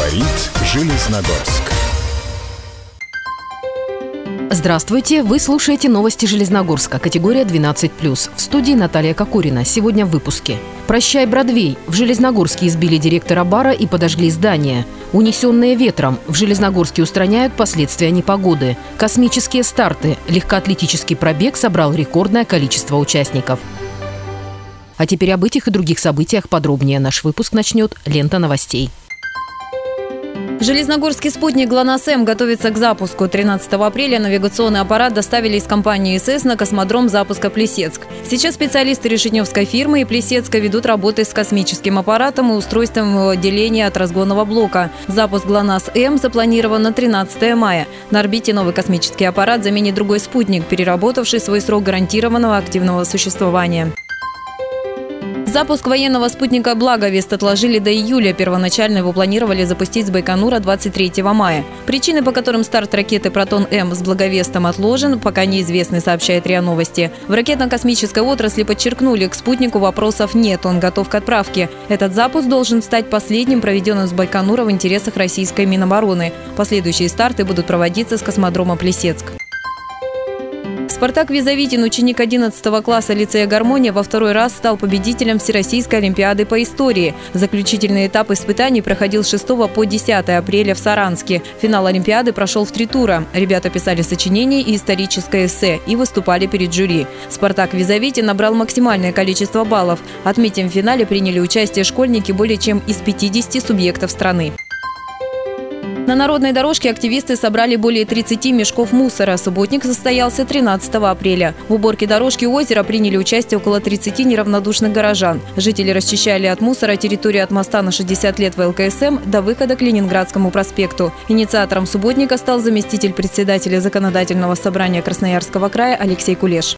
Говорит Железногорск. Здравствуйте! Вы слушаете новости Железногорска, категория 12+. В студии Наталья Кокорина. Сегодня в выпуске. «Прощай, Бродвей». В Железногорске избили директора бара и подожгли здание. Унесенные ветром. В Железногорске устраняют последствия непогоды. Космические старты. Легкоатлетический пробег собрал рекордное количество участников. А теперь об этих и других событиях подробнее. Наш выпуск начнет лента новостей. Железногорский спутник ГЛОНАСС-М готовится к запуску. 13 апреля навигационный аппарат доставили из компании СС на космодром запуска Плесецк. Сейчас специалисты решетневской фирмы и Плесецка ведут работы с космическим аппаратом и устройством его отделения от разгонного блока. Запуск ГЛОНАСС-М запланирован на 13 мая. На орбите новый космический аппарат заменит другой спутник, переработавший свой срок гарантированного активного существования. Запуск военного спутника «Благовест» отложили до июля. Первоначально его планировали запустить с Байконура 23 мая. Причины, по которым старт ракеты «Протон-М» с «Благовестом» отложен, пока неизвестны, сообщает РИА Новости. В ракетно-космической отрасли подчеркнули, к спутнику вопросов нет, он готов к отправке. Этот запуск должен стать последним, проведенным с Байконура в интересах российской Минобороны. Последующие старты будут проводиться с космодрома Плесецк. Спартак Визавитин, ученик 11 класса лицея «Гармония», во второй раз стал победителем Всероссийской олимпиады по истории. Заключительный этап испытаний проходил с 6 по 10 апреля в Саранске. Финал олимпиады прошел в 3 тура. Ребята писали сочинения и историческое эссе и выступали перед жюри. Спартак Визавитин набрал максимальное количество баллов. Отметим, в финале приняли участие школьники более чем из 50 субъектов страны. На народной дорожке активисты собрали более 30 мешков мусора. Субботник состоялся 13 апреля. В уборке дорожки у озера приняли участие около 30 неравнодушных горожан. Жители расчищали от мусора территорию от моста на 60 лет в ЛКСМ до выхода к Ленинградскому проспекту. Инициатором субботника стал заместитель председателя Законодательного собрания Красноярского края Алексей Кулеш.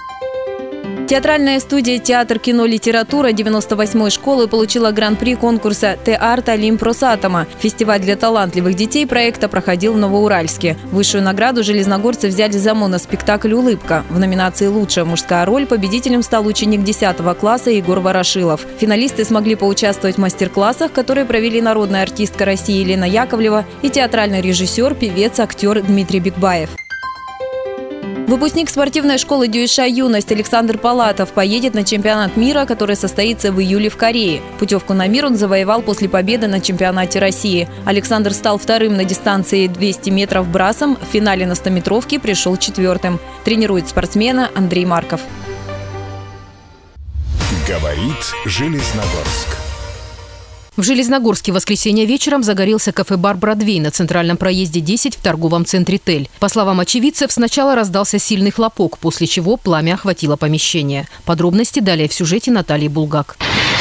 Театральная студия «Театр, кино, литература» 98-й школы получила гран-при конкурса «Те-Арт Олимп Росатома». Фестиваль для талантливых детей проекта проходил в Новоуральске. Высшую награду железногорцы взяли за моноспектакль «Улыбка». В номинации «Лучшая мужская роль» победителем стал ученик 10 класса Егор Ворошилов. Финалисты смогли поучаствовать в мастер-классах, которые провели народная артистка России Елена Яковлева и театральный режиссер, певец, актер Дмитрий Бекбаев. Выпускник спортивной школы ДЮСШ «Юность» Александр Палатов поедет на чемпионат мира, который состоится в июле в Корее. Путевку на мир он завоевал после победы на чемпионате России. Александр стал вторым на дистанции 200 метров брасом, в финале на 100-метровке пришел четвертым. Тренирует спортсмена Андрей Марков. Говорит Железногорск. В Железногорске в воскресенье вечером загорелся кафе-бар «Бродвей» на центральном проезде 10 в торговом центре «Тель». По словам очевидцев, сначала раздался сильный хлопок, после чего пламя охватило помещение. Подробности далее в сюжете Натальи Булгак.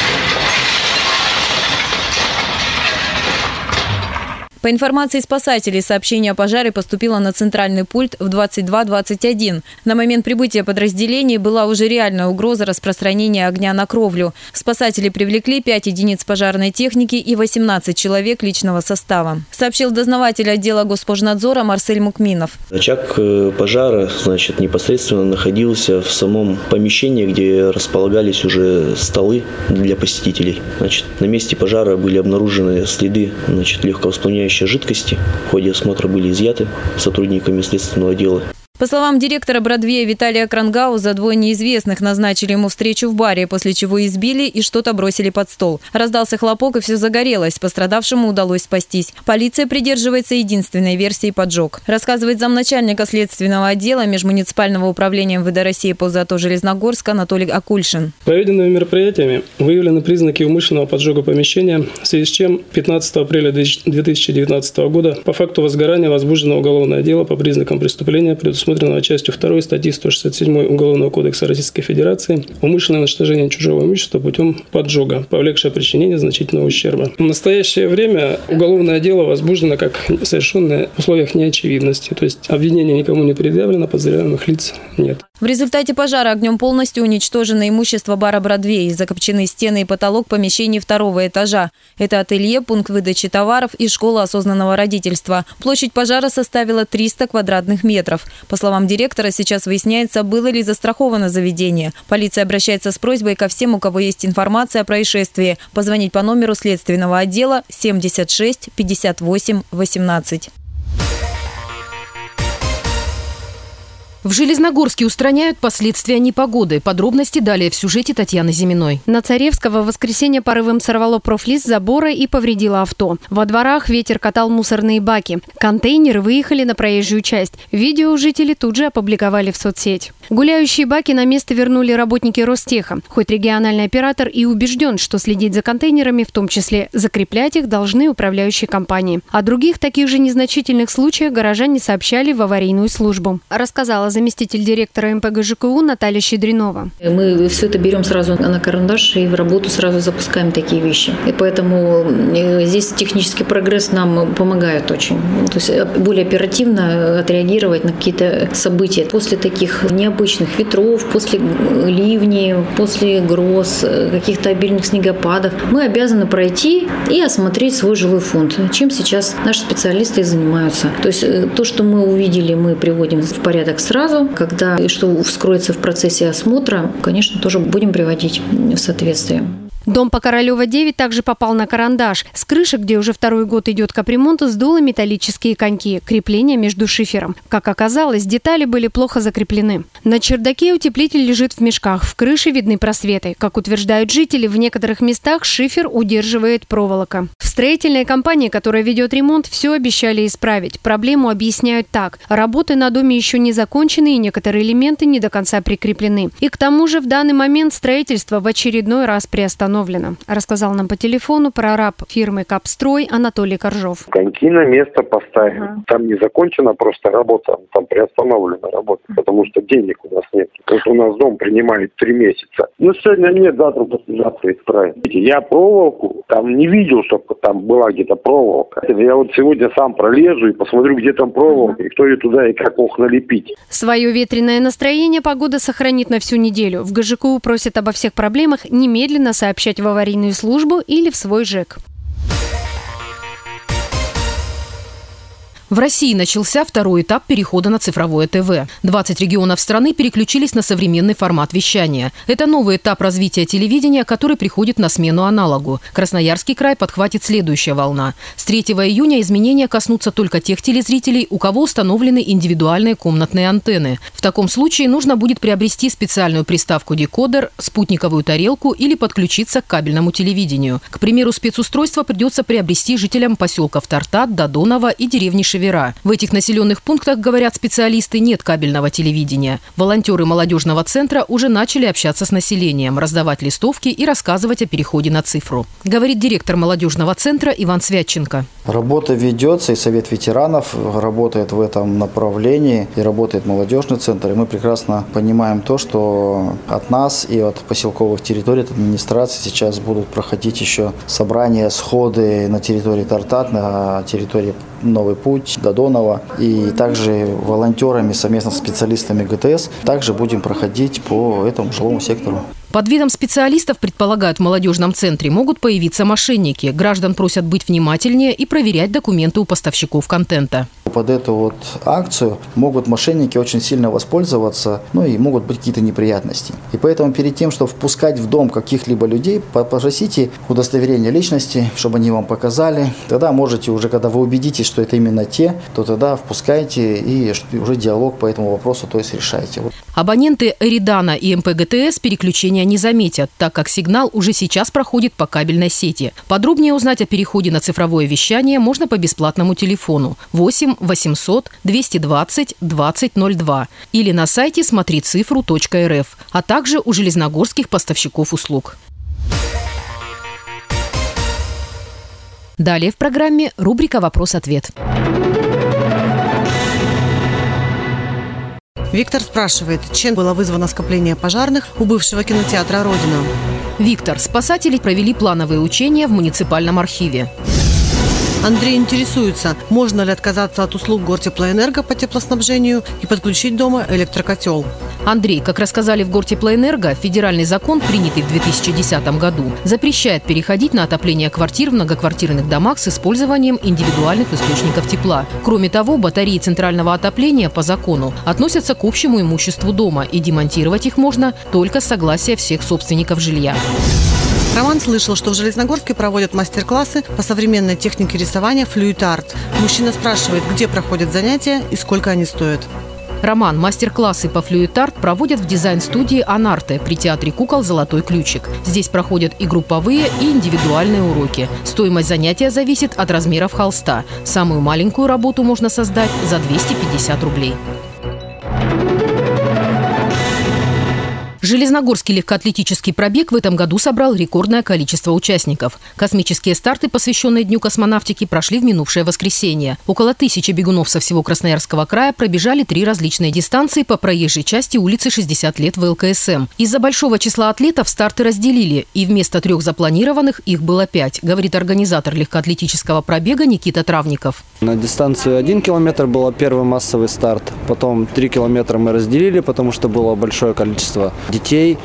По информации спасателей, сообщение о пожаре поступило на центральный пульт в 22:21. На момент прибытия подразделений была уже реальная угроза распространения огня на кровлю. Спасатели привлекли 5 единиц пожарной техники и 18 человек личного состава, сообщил дознаватель отдела Госпожнадзора Марсель Мукминов. Очаг пожара, непосредственно находился в самом помещении, где располагались уже столы для посетителей. На месте пожара были обнаружены следы легкого воспламеняющего жидкости. В ходе осмотра были изъяты сотрудниками следственного отдела. По словам директора «Бродвея» Виталия Крангауза, 2 неизвестных назначили ему встречу в баре, после чего избили и что-то бросили под стол. Раздался хлопок, и все загорелось. Пострадавшему удалось спастись. Полиция придерживается единственной версии поджог. Рассказывает замначальника следственного отдела межмуниципального управления МВД России по ЗАТО Железногорска Анатолий Акульшин. Проведенными мероприятиями выявлены признаки умышленного поджога помещения, в связи с чем 15 апреля 2019 года по факту возгорания возбуждено уголовное дело по признакам преступления, предусмотренного частью 2 статьи 167 Уголовного кодекса Российской Федерации «Умышленное уничтожение чужого имущества путем поджога, повлекшее причинение значительного ущерба». В настоящее время уголовное дело возбуждено как совершенное в условиях неочевидности, то есть обвинение никому не предъявлено, подозреваемых лиц нет. В результате пожара огнем полностью уничтожено имущество бара «Бродвей», закопчены стены и потолок помещений второго этажа. Это ателье, пункт выдачи товаров и школа осознанного родительства. Площадь пожара составила 300 квадратных метров. По словам директора, сейчас выясняется, было ли застраховано заведение. Полиция обращается с просьбой ко всем, у кого есть информация о происшествии, позвонить по номеру следственного отдела 76 58 18. В Железногорске устраняют последствия непогоды. Подробности далее в сюжете Татьяны Зиминой. На Царевского в воскресенье порывом сорвало профлист забора и повредило авто. Во дворах ветер катал мусорные баки. Контейнеры выехали на проезжую часть. Видео жители тут же опубликовали в соцсеть. Гуляющие баки на место вернули работники Ростеха. Хоть региональный оператор и убежден, что следить за контейнерами, в том числе закреплять их, должны управляющие компании. О других таких же незначительных случаях горожане сообщали в аварийную службу. Рассказала заместитель директора МПГ ЖКУ Наталья Щедринова. Мы все это берем сразу на карандаш и в работу сразу запускаем такие вещи. И поэтому здесь технический прогресс нам помогает очень. То есть более оперативно отреагировать на какие-то события. После таких необычных ветров, после ливней, после гроз, каких-то обильных снегопадов мы обязаны пройти и осмотреть свой жилой фонд. Чем сейчас наши специалисты и занимаются. То есть то, что мы увидели, мы приводим в порядок сразу. Когда что вскроется в процессе осмотра, конечно, тоже будем приводить в соответствие. Дом по Королева 9 также попал на карандаш. С крыши, где уже второй год идет капремонт, сдуло металлические коньки, крепления между шифером. Как оказалось, детали были плохо закреплены. На чердаке утеплитель лежит в мешках, в крыше видны просветы. Как утверждают жители, в некоторых местах шифер удерживает проволока. В строительной компании, которая ведет ремонт, все обещали исправить. Проблему объясняют так. Работы на доме еще не закончены и некоторые элементы не до конца прикреплены. И к тому же в данный момент строительство в очередной раз приостановлено. Рассказал нам по телефону прораб фирмы «Капстрой» Анатолий Коржов. Коньки на место поставим. Там не закончена просто работа, там приостановлена работа, потому что денег у нас нет. Вот у нас дом принимает 3 месяца. Сегодня нет, завтра, послезавтра исправим. Я проволоку там не видел, чтобы там была где-то проволока. Я вот сегодня сам пролезу и посмотрю, где там проволока, и кто ее туда и как мог налепить. Свое ветреное настроение погода сохранит на всю неделю. В ГЖКУ просят обо всех проблемах немедленно сообщать в аварийную службу или в свой ЖЭК. В России начался второй этап перехода на цифровое ТВ. 20 регионов страны переключились на современный формат вещания. Это новый этап развития телевидения, который приходит на смену аналогу. Красноярский край подхватит следующая волна. С 3 июня изменения коснутся только тех телезрителей, у кого установлены индивидуальные комнатные антенны. В таком случае нужно будет приобрести специальную приставку-декодер, спутниковую тарелку или подключиться к кабельному телевидению. К примеру, спецустройство придется приобрести жителям поселков Тартат, Додоново и деревни Шевченко. В этих населенных пунктах, говорят специалисты, нет кабельного телевидения. Волонтеры молодежного центра уже начали общаться с населением, раздавать листовки и рассказывать о переходе на цифру. Говорит директор молодежного центра Иван Святченко. Работа ведется, и Совет ветеранов работает в этом направлении, и работает молодежный центр. И мы прекрасно понимаем то, что от нас и от поселковых территорий, от администрации сейчас будут проходить еще собрания, сходы на территории Тартат, на территории Новый Путь, Додонова. И также волонтерами совместно с специалистами ГТС также будем проходить по этому жилому сектору. Под видом специалистов, предполагают в молодежном центре, могут появиться мошенники. Граждан просят быть внимательнее и проверять документы у поставщиков контента. Под эту акцию могут мошенники очень сильно воспользоваться, и могут быть какие-то неприятности. И поэтому перед тем, чтобы впускать в дом каких-либо людей, попросите удостоверение личности, чтобы они вам показали. Тогда можете уже, когда вы убедитесь, что это именно те, то тогда впускайте и уже диалог по этому вопросу, то есть решайте. Абоненты Эридана и МПГТС переключения не заметят, так как сигнал уже сейчас проходит по кабельной сети. Подробнее узнать о переходе на цифровое вещание можно по бесплатному телефону 8 800 220 2002 или на сайте смотрицифру.рф, а также у железногорских поставщиков услуг. Далее в программе рубрика «Вопрос-ответ». Виктор спрашивает, чем было вызвано скопление пожарных у бывшего кинотеатра «Родина». Виктор, спасатели провели плановые учения в муниципальном архиве. Андрей интересуется, можно ли отказаться от услуг Гортеплоэнерго по теплоснабжению и подключить дома электрокотел. Андрей, как рассказали в Гортеплоэнерго, федеральный закон, принятый в 2010 году, запрещает переходить на отопление квартир в многоквартирных домах с использованием индивидуальных источников тепла. Кроме того, батареи центрального отопления по закону относятся к общему имуществу дома, и демонтировать их можно только с согласия всех собственников жилья. Роман слышал, что в Железногорске проводят мастер-классы по современной технике рисования флюид-арт. Мужчина спрашивает, где проходят занятия и сколько они стоят. Роман, мастер-классы по флюид-арт проводят в дизайн-студии «Анарте» при театре кукол «Золотой ключик». Здесь проходят и групповые, и индивидуальные уроки. Стоимость занятия зависит от размеров холста. Самую маленькую работу можно создать за 250 рублей. Железногорский легкоатлетический пробег в этом году собрал рекордное количество участников. Космические старты, посвященные Дню космонавтики, прошли в минувшее воскресенье. Около 1000 бегунов со всего Красноярского края пробежали 3 различные дистанции по проезжей части улицы 60 лет в ЛКСМ. Из-за большого числа атлетов старты разделили, и вместо 3 запланированных их было 5, говорит организатор легкоатлетического пробега Никита Травников. На дистанции 1 километр был первый массовый старт, потом 3 километра мы разделили, потому что было большое количество детей.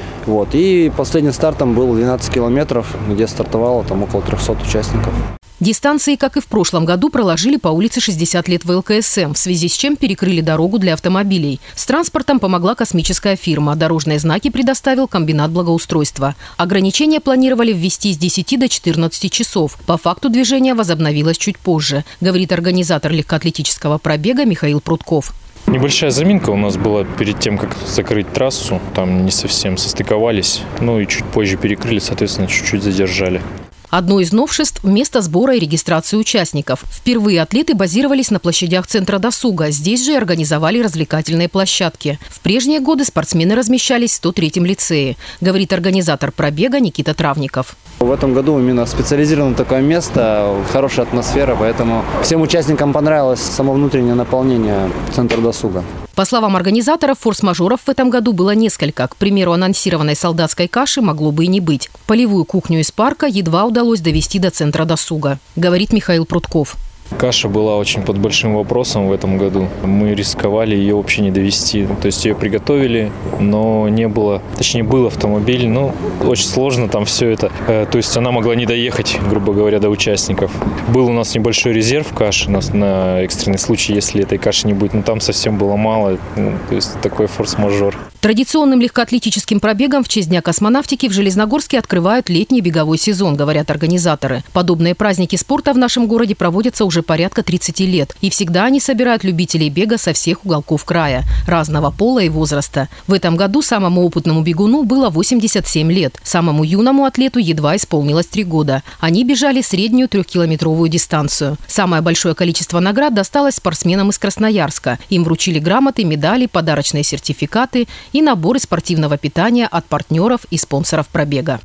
И последним стартом был 12 километров, где стартовало около 300 участников. Дистанции, как и в прошлом году, проложили по улице 60 лет в ЛКСМ, в связи с чем перекрыли дорогу для автомобилей. С транспортом помогла космическая фирма. Дорожные знаки предоставил комбинат благоустройства. Ограничения планировали ввести с 10 до 14 часов. По факту движение возобновилось чуть позже, говорит организатор легкоатлетического пробега Михаил Прутков. Небольшая заминка у нас была перед тем, как закрыть трассу. Там не совсем состыковались. И чуть позже перекрыли, соответственно, чуть-чуть задержали. Одно из новшеств – место сбора и регистрации участников. Впервые атлеты базировались на площадях Центра досуга. Здесь же организовали развлекательные площадки. В прежние годы спортсмены размещались в 103-м лицее, говорит организатор пробега Никита Травников. В этом году именно специализировано такое место, хорошая атмосфера, поэтому всем участникам понравилось само внутреннее наполнение Центра досуга. По словам организаторов, форс-мажоров в этом году было несколько. К примеру, анонсированной солдатской каши могло бы и не быть. Полевую кухню из парка едва удалось довести до Центра досуга, говорит Михаил Прутков. Каша была очень под большим вопросом в этом году. Мы рисковали ее вообще не довести. То есть ее приготовили, но не было, точнее был автомобиль, но очень сложно там все это. То есть она могла не доехать, грубо говоря, до участников. Был у нас небольшой резерв каши на экстренный случай, если этой каши не будет. Но там совсем было мало. То есть такой форс-мажор. Традиционным легкоатлетическим пробегом в честь Дня космонавтики в Железногорске открывают летний беговой сезон, говорят организаторы. Подобные праздники спорта в нашем городе проводятся уже порядка 30 лет. И всегда они собирают любителей бега со всех уголков края, разного пола и возраста. В этом году самому опытному бегуну было 87 лет. Самому юному атлету едва исполнилось 3 года. Они бежали среднюю 3-километровую дистанцию. Самое большое количество наград досталось спортсменам из Красноярска. Им вручили грамоты, медали, подарочные сертификаты и наборы спортивного питания от партнеров и спонсоров пробега.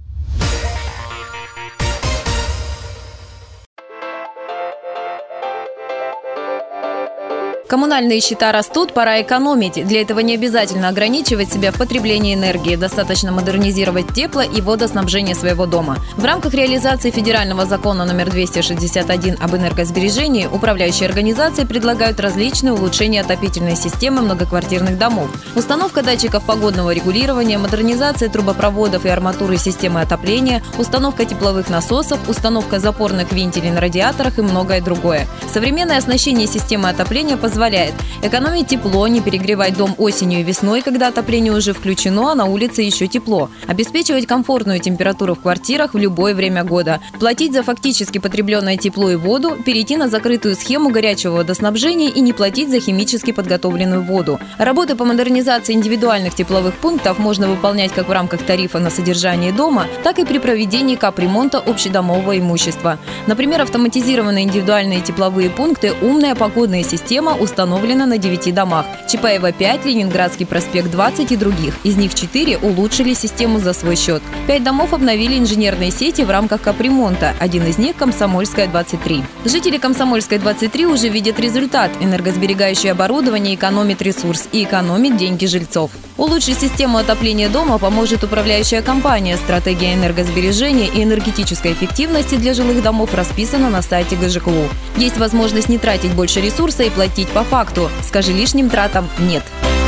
Коммунальные счета растут, пора экономить. Для этого не обязательно ограничивать себя в потреблении энергии. Достаточно модернизировать тепло- и водоснабжение своего дома. В рамках реализации федерального закона номер 261 об энергосбережении управляющие организации предлагают различные улучшения отопительной системы многоквартирных домов. Установка датчиков погодного регулирования, модернизация трубопроводов и арматуры системы отопления, установка тепловых насосов, установка запорных вентилей на радиаторах и многое другое. Современное оснащение системы отопления позволяет экономить тепло, не перегревать дом осенью и весной, когда отопление уже включено, а на улице еще тепло. Обеспечивать комфортную температуру в квартирах в любое время года. Платить за фактически потребленное тепло и воду, перейти на закрытую схему горячего водоснабжения и не платить за химически подготовленную воду. Работы по модернизации индивидуальных тепловых пунктов можно выполнять как в рамках тарифа на содержание дома, так и при проведении капремонта общедомового имущества. Например, автоматизированные индивидуальные тепловые пункты «Умная погодная система» установлена на 9 домах. Чапаева 5, Ленинградский проспект 20 и других. Из них 4 улучшили систему за свой счет. 5 домов обновили инженерные сети в рамках капремонта. Один из них – Комсомольская, 23. Жители Комсомольской, 23 уже видят результат. Энергосберегающее оборудование экономит ресурс и экономит деньги жильцов. Улучшить систему отопления дома поможет управляющая компания. Стратегия энергосбережения и энергетической эффективности для жилых домов расписана на сайте ГЖКУ. Есть возможность не тратить больше ресурса и платить по факту. Скажи лишним тратам «нет».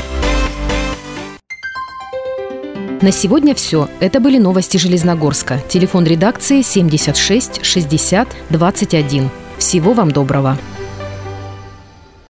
На сегодня все. Это были новости Железногорска. Телефон редакции 76 60 21. Всего вам доброго.